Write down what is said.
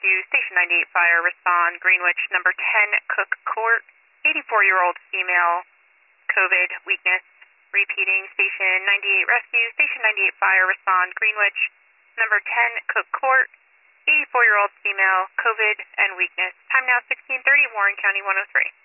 Rescue, Station 98 Fire, respond Greenwich, number 10 Cook Court, 84-year-old female, COVID, weakness. Repeating, Station 98 Rescue, Station 98 Fire, respond Greenwich, number 10 Cook Court, 84-year-old female, COVID and weakness. Time now 16:30, Warren County 103.